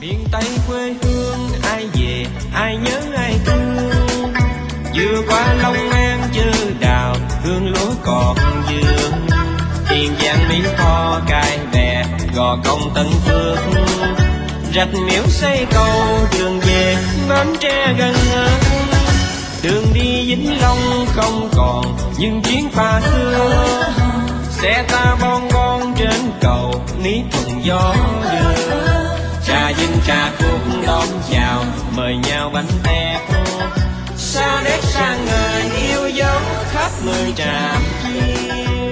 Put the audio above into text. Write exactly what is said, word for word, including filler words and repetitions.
miền Tây quê hương ai về ai nhớ ai thương. Vừa qua Long An chơ đào hương lúa còn dương. Tiền Giang Mỹ Tho Cái Bè Gò Công Tân Phước. Rạch Miễu xây cầu đường về Bến Tre gần hơn. Đường đi Vĩnh Long không còn những chuyến phà xưa. Xe ta bon bon trên cầu ní thuận gió đưa. Trà vinh trà khúc đón chào mời nhau bánh tét. Xa nét sang người yêu dấu khắp mười trạm chia.